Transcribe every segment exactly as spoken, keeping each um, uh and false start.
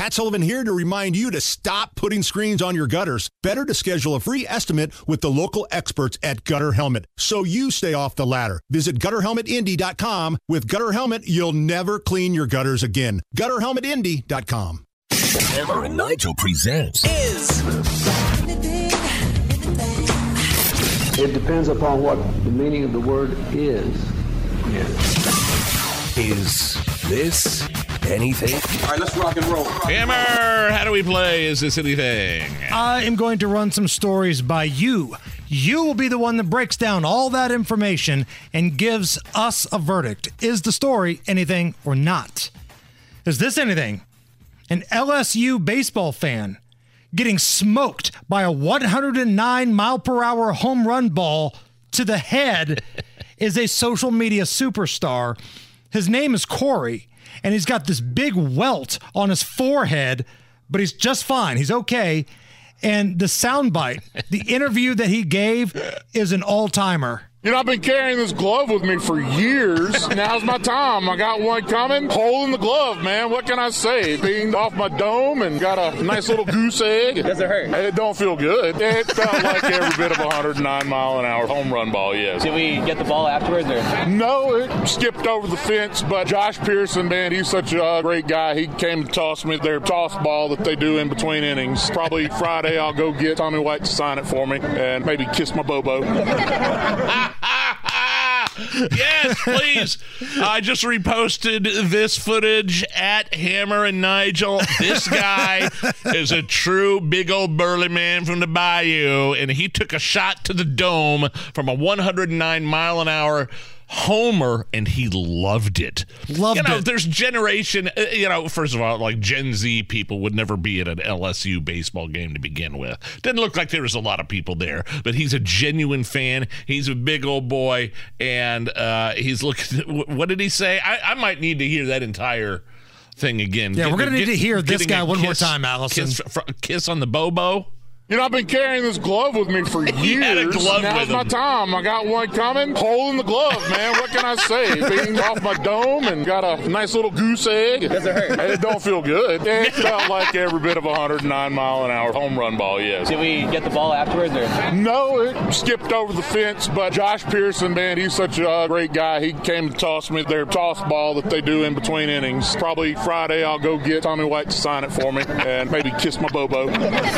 Matt Sullivan here to remind you to stop putting screens on your gutters. Better to schedule a free estimate with the local experts at Gutter Helmet so you stay off the ladder. Visit gutter helmet indy dot com. With Gutter Helmet, you'll never clean your gutters again. gutter helmet indy dot com. Hammer and Nigel presents Is. It depends upon what the meaning of the word is. Is this anything? All right, let's rock and roll. Hammer, how do we play Is This Anything? I am going to run some stories by you. You will be the one that breaks down all that information and gives us a verdict. Is the story anything or not? Is this anything? An L S U baseball fan getting smoked by a one hundred nine mile per hour home run ball to the head is a social media superstar. His name is Corey, and he's got this big welt on his forehead, but he's just fine. He's okay. And the soundbite, the interview that he gave is an all-timer. You know, I've been carrying this glove with me for years. Now's my time. I got one coming. Hole in the glove, man. What can I say? Being off my dome and got a nice little goose egg. Does it hurt? It don't feel good. It felt like every bit of a one hundred nine mile an hour home run ball, yes. Did we get the ball afterwards? Or? No, it skipped over the fence, but Josh Pearson, man, he's such a great guy. He came to toss me their toss ball that they do in between innings. Probably Friday I'll go get Tommy White to sign it for me and maybe kiss my Bobo. Yes, please. I just reposted this footage at Hammer and Nigel. This guy is a true big old burly man from the bayou, and he took a shot to the dome from a one hundred nine mile an hour homer, and he loved it. Loved you know, it. There's generation, uh, you know, first of all, like Gen Z people would never be at an L S U baseball game to begin with. Didn't look like there was a lot of people there, but he's a genuine fan. He's a big old boy, and uh, he's looking, what did he say? I, I might need to hear that entire thing again. Yeah, Get, we're going to need get, to hear this guy one kiss, more time, Allison. Kiss, fr- kiss on the Bobo. You know, I've been carrying this glove with me for He years. had a glove Now's with my him. time. I got one coming. Hole in the glove, man. What can I say? Being off my dome and got a nice little goose egg. Does it hurt? It don't feel good. It felt like every bit of a one hundred nine mile an hour home run ball, yes. Did we get the ball afterwards? Or? No, it skipped over the fence, but Josh Pearson, man, he's such a great guy. He came to toss me their toss ball that they do in between innings. Probably Friday I'll go get Tommy White to sign it for me and maybe kiss my Bobo.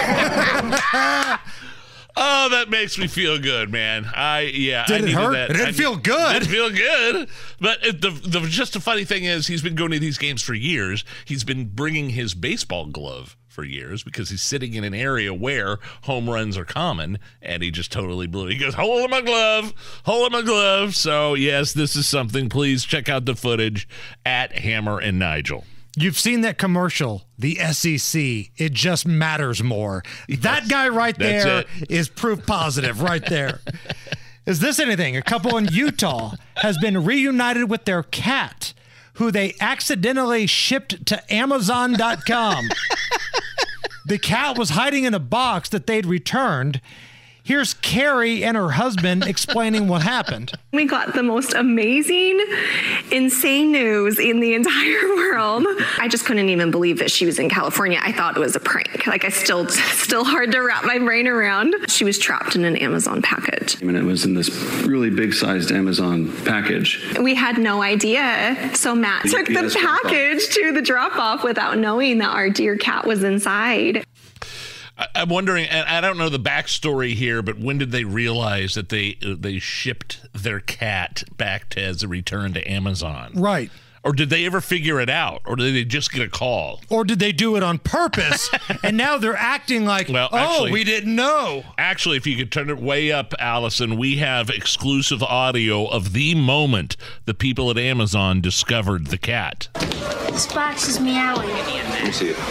Oh, that makes me feel good, man. I yeah. Did I it needed hurt? That. It didn't I, feel good. It didn't feel good. But it, the the just the funny thing is, he's been going to these games for years. He's been bringing his baseball glove for years because he's sitting in an area where home runs are common, and he just totally blew it. He goes, hole in my glove, hole in my glove. So yes, this is something. Please check out the footage at Hammer and Nigel. You've seen that commercial, the S E C. It just matters more. Yes, that guy right that's there it. is proof positive right there. Is this anything? A couple in Utah has been reunited with their cat, who they accidentally shipped to Amazon dot com. The cat was hiding in a box that they'd returned. Here's Carrie and her husband explaining what happened. We got the most amazing, insane news in the entire world. I just couldn't even believe that she was in California. I thought it was a prank. Like, I still, still hard to wrap my brain around. She was trapped in an Amazon package. And it was in this really big-sized Amazon package. We had no idea. So Matt took the package to the drop-off without knowing that our dear cat was inside. I'm wondering, and I don't know the backstory here, but when did they realize that they they shipped their cat back to, as a return to Amazon? Right. Or did they ever figure it out? Or did they just get a call? Or did they do it on purpose? And now they're acting like, well, oh, actually, we didn't know. Actually, if you could turn it way up, Allison, we have exclusive audio of the moment the people at Amazon discovered the cat. This box is meowing. Let me see it.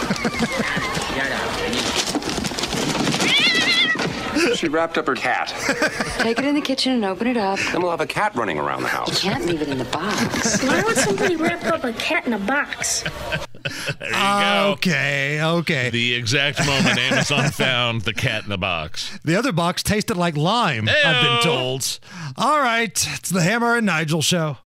She wrapped up her cat. Take it in the kitchen and open it up. Then we'll have a cat running around the house. You can't leave it in the box. Why would somebody wrap up a cat in a box? There you go. Okay, okay. The exact moment Amazon found the cat in the box. The other box tasted like lime, Ew. I've been told. All right, it's the Hammer and Nigel show.